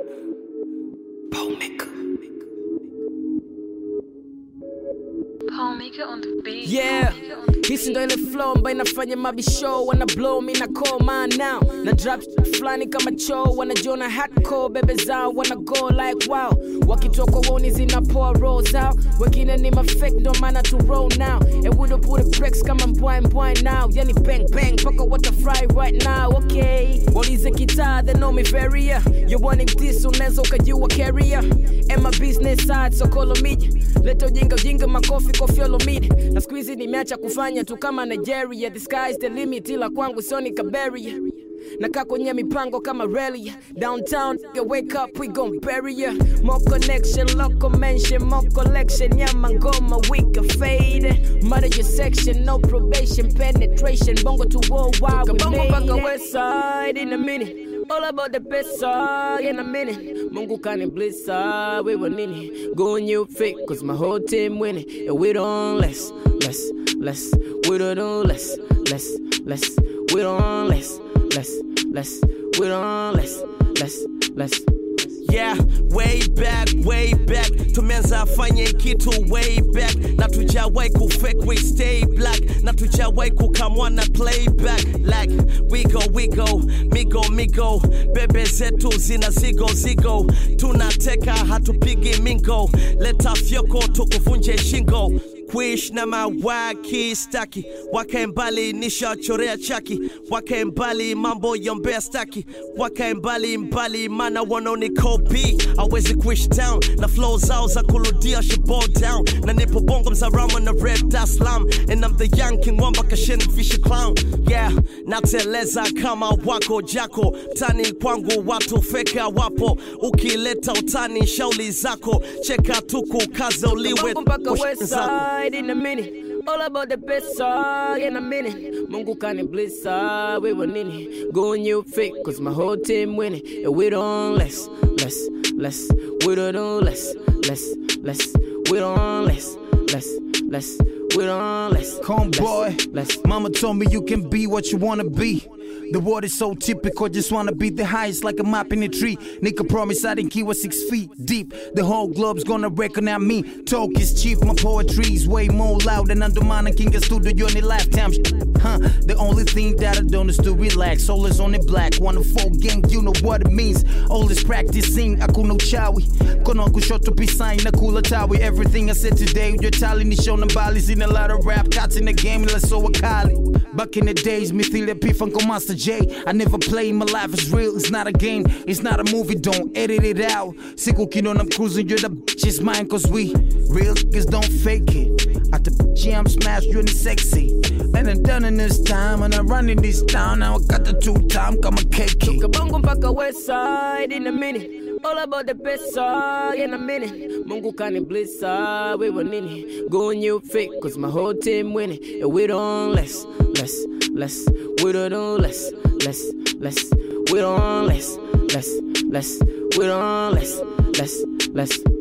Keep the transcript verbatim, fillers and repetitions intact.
Paul Maker. Paul Maker on the beat. Yeah. Hisi ndo ile flow ambayo inafanya mabishow wana blow me na call mine now. Na drop flani kama cho wanajiona hardcore bebe zao wana go like wow. Wakitoka woni zinapoa rolls out. Wengine ni mafake ndo maana to roll now. And we don't put the bricks kama mbwai mbwai now. Yani bang bang paka what the fry right now. Okay. Walize guitar they know me very yeah. You wanting this unaweza ukajua carrier. And my business side so call me. Leto jinga jinga makofi kofi olo mid. Na squeeze nimeacha kufanya tu kama Nigeria. The sky is the limit ila kwangu sioni ka barrier. Naka kwenye mipango kama rally. Downtown, you wake up, we gon' bury ya. More connection, local mention, more collection. Yeah, man, go my week of fade. Mother your section, no probation, penetration. Bongo to worldwide, we made it. Bongo back west side in a minute. All about the best side in a minute. Mungu kani bliss side, we were nini. Going you fake, cause my whole team winning. And we don't less, less, less. We don't do less, less, less. We don't less. Less, less, we don't less, less, less. Yeah, way back, way back. Tumeanza fanye kitu way back. Na tujawai ku fake, we stay black. Na tujawai kukamwa na playback. Like, we go, we go, migo, migo. Bebe zetu zina zigo, zigo. Tunateka hatupigi mingo. Leta fyoko tukuvunje shingo. Kuish na mawaki staki. Wakae mbali nisha chorea chaki. Wakae mbali mambo yombea staki. Wakae mbali mbali mana wanoni copy. Hawezi kuish down. Na flow zao za kuludia shabo down. Na nipo bongo mzarama na red das lam. And I'm the young king wamba kasheni fishy clown. Yeah, nateleza kama wako jako. Tani kwangu watu feka wapo. Ukileta utani shauli zako. Cheka tuku kaze uliwe. In a minute, all about the best side in a minute. Mungu kani bliss side, we were nini. Going you fake, cause my whole team winning. And we don't less, less, less. We don't do less, less, less. We don't less, less, less. We don't less. Homeboy, less. Mama told me you can be what you wanna be. The word is so typical, just wanna be the highest like a mop in a tree. Nigga promise I didn't keep was six feet deep. The whole globe's gonna recognize me. Talk is cheap, my poetry's way more loud than under mine. King of studio in the lifetime. Huh? The only thing that I don't is to relax. All is on the black, one to four gang, you know what it means. All is practicing, akuno chawi. Kono kushoto pisain na kula tawi. Everything I said today, you're telling me show bali's in a lot of rap, cats in the game, let's so Kali. Back in the days, me feel the P Funk Master J. I never play, my life is real, it's not a game, it's not a movie, don't edit it out. Siku kino I'm cruising, you're the bitch, it's mine, cause we real niggas don't fake it. At the bitch, I'm smashed, you're sexy. And I'm done in this time, and I'm running this town, now I got the two time, come a cake. Kabongo mpaka west side in a minute. All about the best side in a minute. Mungu kani bliss side, we were nini. Going you fake, cause my whole team winning. And we don't less, less, less. We don't do less, less, less. We don't less, less, less. We don't less, less, less.